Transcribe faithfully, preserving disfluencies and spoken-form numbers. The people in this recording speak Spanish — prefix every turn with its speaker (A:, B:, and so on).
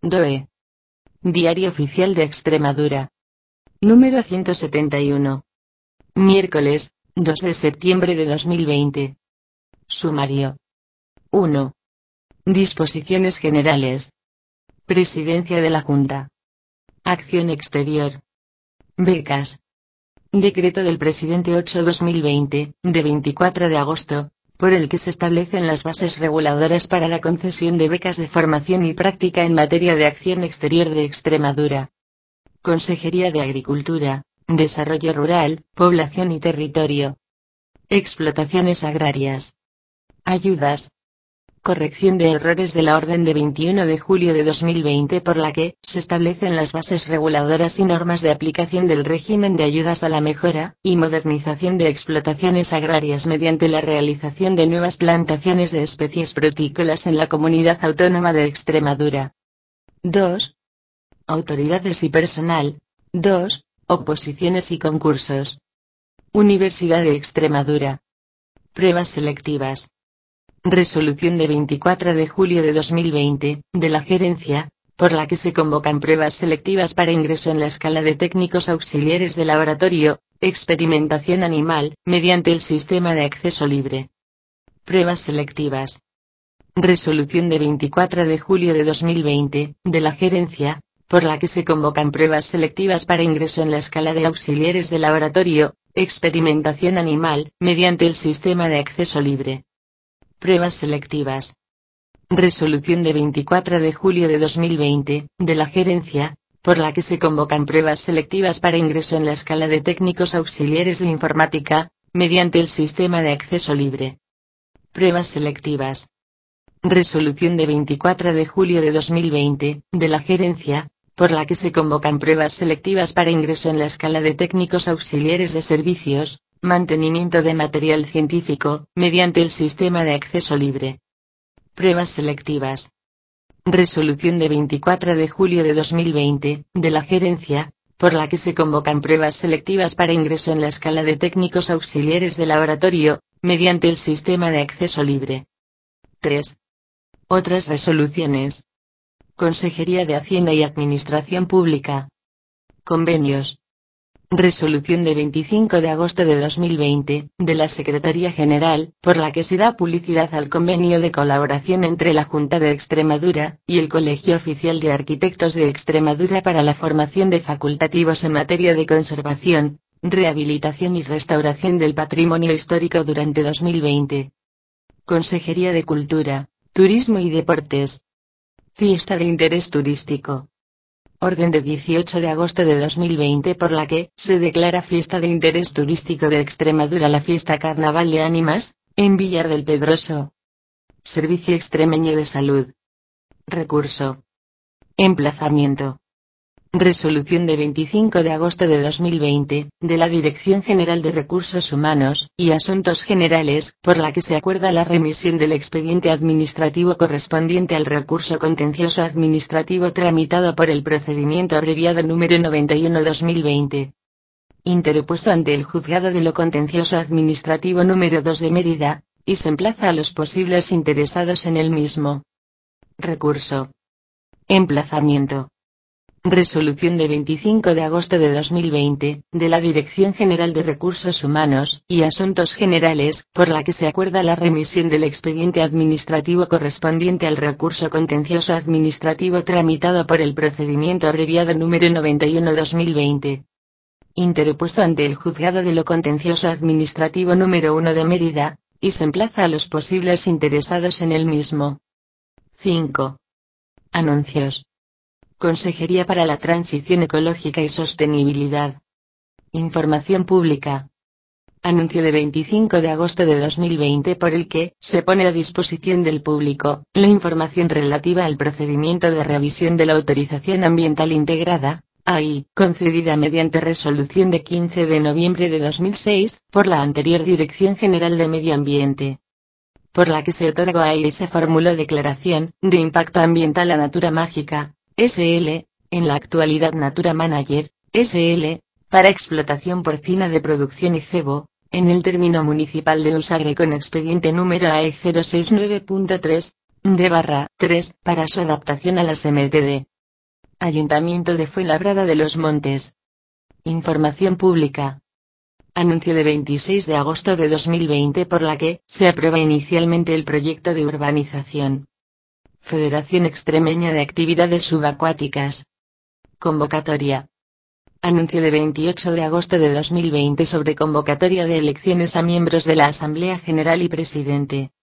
A: D O E. Diario Oficial de Extremadura. Número ciento setenta y uno. Miércoles, dos de septiembre de dos mil veinte. Sumario. uno. Disposiciones generales. Presidencia de la Junta. Acción exterior. Becas. Decreto del Presidente ocho barra dos mil veinte, de veinticuatro de agosto, por el que se establecen las bases reguladoras para la concesión de becas de formación y práctica en materia de acción exterior de Extremadura. Consejería de Agricultura, Desarrollo Rural, Población y Territorio. Explotaciones agrarias. Ayudas. Corrección de errores de la Orden de veintiuno de julio de dos mil veinte por la que se establecen las bases reguladoras y normas de aplicación del régimen de ayudas a la mejora y modernización de explotaciones agrarias mediante la realización de nuevas plantaciones de especies frutícolas en la Comunidad Autónoma de Extremadura. dos. Autoridades y personal. dos. Oposiciones y concursos. Universidad de Extremadura. Pruebas selectivas. Resolución de veinticuatro de julio de dos mil veinte, de la Gerencia, por la que se convocan pruebas selectivas para ingreso en la escala de técnicos auxiliares de laboratorio, experimentación animal, mediante el sistema de acceso libre. Pruebas selectivas. Resolución de veinticuatro de julio de dos mil veinte, de la Gerencia, por la que se convocan pruebas selectivas para ingreso en la escala de auxiliares de laboratorio, experimentación animal, mediante el sistema de acceso libre. Pruebas selectivas. Resolución de veinticuatro de julio de dos mil veinte, de la Gerencia, por la que se convocan pruebas selectivas para ingreso en la escala de técnicos auxiliares de informática, mediante el sistema de acceso libre. Pruebas selectivas. Resolución de veinticuatro de julio de dos mil veinte, de la Gerencia, por la que se convocan pruebas selectivas para ingreso en la escala de técnicos auxiliares de servicios, mantenimiento de material científico, mediante el sistema de acceso libre. Pruebas selectivas. Resolución de veinticuatro de julio de dos mil veinte, de la Gerencia, por la que se convocan pruebas selectivas para ingreso en la escala de técnicos auxiliares de laboratorio, mediante el sistema de acceso libre. tres. Otras resoluciones. Consejería de Hacienda y Administración Pública. Convenios. Resolución de veinticinco de agosto de dos mil veinte, de la Secretaría General, por la que se da publicidad al convenio de colaboración entre la Junta de Extremadura y el Colegio Oficial de Arquitectos de Extremadura para la formación de facultativos en materia de conservación, rehabilitación y restauración del patrimonio histórico durante dos mil veinte. Consejería de Cultura, Turismo y Deportes. Fiesta de interés turístico. Orden de dieciocho de agosto de dos mil veinte por la que se declara fiesta de interés turístico de Extremadura la fiesta Carnaval de Ánimas, en Villar del Pedroso. Servicio Extremeño de Salud. Recurso. Emplazamiento. Resolución de veinticinco de agosto de dos mil veinte, de la Dirección General de Recursos Humanos y Asuntos Generales, por la que se acuerda la remisión del expediente administrativo correspondiente al recurso contencioso administrativo tramitado por el procedimiento abreviado número noventa y uno barra dos mil veinte. Interpuesto ante el Juzgado de lo Contencioso Administrativo número dos de Mérida, y se emplaza a los posibles interesados en el mismo. Recurso. Emplazamiento. Resolución de veinticinco de agosto de dos mil veinte, de la Dirección General de Recursos Humanos y Asuntos Generales, por la que se acuerda la remisión del expediente administrativo correspondiente al recurso contencioso administrativo tramitado por el procedimiento abreviado número noventa y uno barra dos mil veinte. Interpuesto ante el Juzgado de lo Contencioso Administrativo número uno de Mérida, y se emplaza a los posibles interesados en el mismo. cinco. Anuncios. Consejería para la Transición Ecológica y Sostenibilidad. Información pública. Anuncio de veinticinco de agosto de dos mil veinte por el que se pone a disposición del público la información relativa al procedimiento de revisión de la autorización ambiental integrada, A I, concedida mediante resolución de quince de noviembre de dos mil seis, por la anterior Dirección General de Medio Ambiente, por la que se otorga a I y se formuló declaración de impacto ambiental a Natura Mágica S L, en la actualidad Natura Manager S L, para explotación porcina de producción y cebo, en el término municipal de Usagre con expediente número A E cero seis nueve punto tres, D barra tres, para su adaptación a las M T D. Ayuntamiento de Fuenlabrada de los Montes. Información pública. Anuncio de veintiséis de agosto de dos mil veinte por la que se aprueba inicialmente el proyecto de urbanización. Federación Extremeña de Actividades Subacuáticas. Convocatoria. Anuncio de veintiocho de agosto de dos mil veinte sobre convocatoria de elecciones a miembros de la Asamblea General y Presidente.